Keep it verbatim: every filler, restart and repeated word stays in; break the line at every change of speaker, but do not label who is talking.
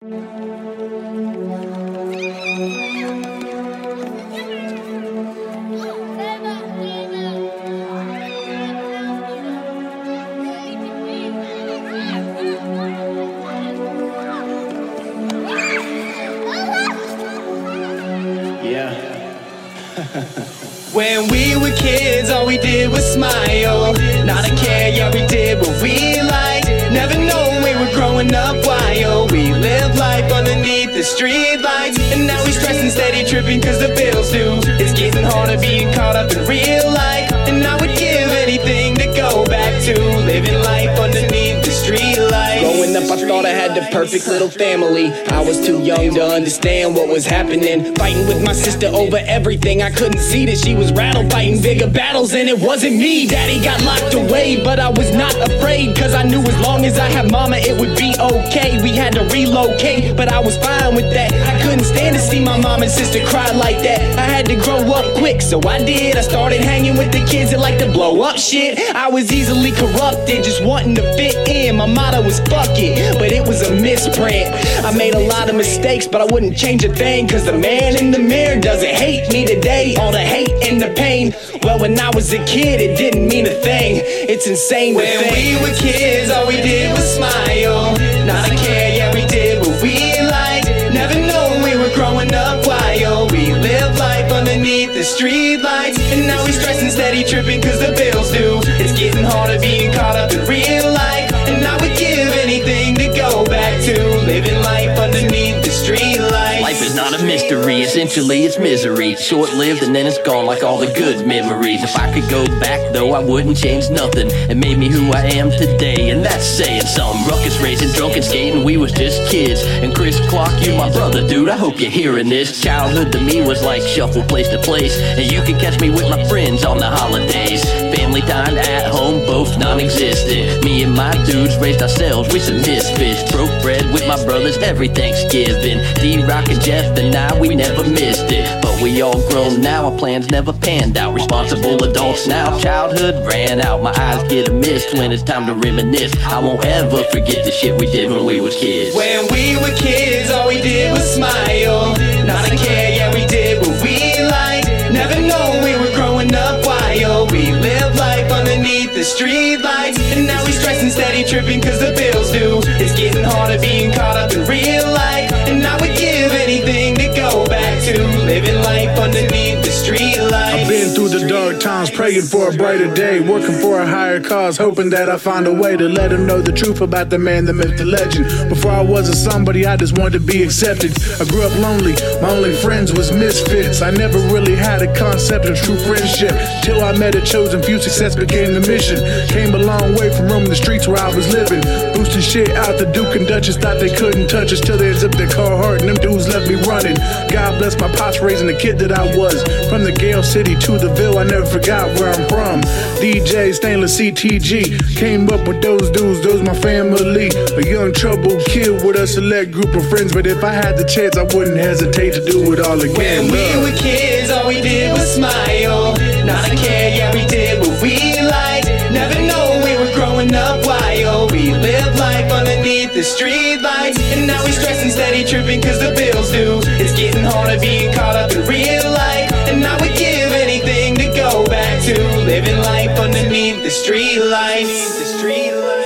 When we were kids, all we did was smile. Not a care, yeah, we did what we liked. Never known we were growing up wild. We lived life underneath the street lights. And now we stressing, steady tripping cause the bills due. It's getting harder being caught up in real life. And I would give anything to go back to living life underneath the street lights. Growing up, I thought I had the perfect little family. I was too young to understand what was happening. Fighting with my sister over everything. I couldn't see that she was rattle fighting bigger battles, and it wasn't me. Daddy got locked away, but I was not afraid, cause I knew as long as I had mama it would be okay. We had to relocate, but I was fine with that. I couldn't stand to see my mom and sister cry like that. I had to grow up quick, so I did. I started hanging with the kids that like to blow up shit. I was easily corrupted, just wanting to fit in. My motto was fuck it, but it was a misprint. I made a lot of mistakes, but I wouldn't change a thing, cause the man in the mirror doesn't hate me today. All the hate and the pain, well, when I was a kid it didn't mean a thing. It's insane to think. When we were kids, all we did was smile. Not a care, yeah, we did what we liked. Never known we were growing up wild. We lived life underneath the street lights. And now we stressing, steady tripping cause the bills due. It's getting harder being caught up in real life. And I would give anything to go back to living life underneath the street lights.
Life is not a mystery, essentially it's misery. Short-lived and then it's gone like all the good memories. If I could go back though, I wouldn't change nothing. It made me who I am today, and that's saying something. Ruckus racing, drunk and skating, we was just kids. And Chris Clark, you my brother, dude, I hope you're hearing this. Childhood to me was like shuffle place to place, and you can catch me with my friends on the holidays. Family time at home, both non-existent. Me and my dudes raised ourselves, we some misfits. Broke bread with my brothers every Thanksgiving. D-Rock and Jeff and I, we never missed it. But we all grown now, our plans never panned out. Responsible adults now, childhood ran out. My eyes get a mist when it's time to reminisce. I won't ever forget the shit we did when we was kids.
When we were kids, all we did was smile. Not a care, yeah, we did what we liked. Never known we were growing up wild. We lived life underneath the street lights. And now we stressing, steady tripping cause the bills due. It's getting harder being caught up in real life. And I would give anything to go back to living life underneath the street lights.
I've been through the dark times, praying for a brighter day, working for a higher cause, hoping that I find a way to let them know the truth about the man, the myth, the legend. Before I was a somebody, I just wanted to be accepted. I grew up lonely, my only friends was misfits. I never really had a concept of true friendship, till I met a chosen few, success became the mission. Came a long way from roaming the streets where I was living, boosting shit out the Duke and Duchess, thought they couldn't touch us till they zipped their car hard and them dudes left me running. God bless my pops raising the kid that I was. From the Gale City to the Ville, I never forgot where I'm from. D J, Stainless, C T G, came up with those dudes, those my family. A young troubled kid with a select group of friends, but if I had the chance, I wouldn't hesitate to do it all again.
When we were kids, all we did was smile. Not a care, yeah, we did what we liked. Never known we were growing up wild. We lived life underneath the street lights. And now we stressing, steady tripping cause the bills due. It's getting harder being caught up in real life. And I would give anything to go back to living life underneath the street lights. The street lights.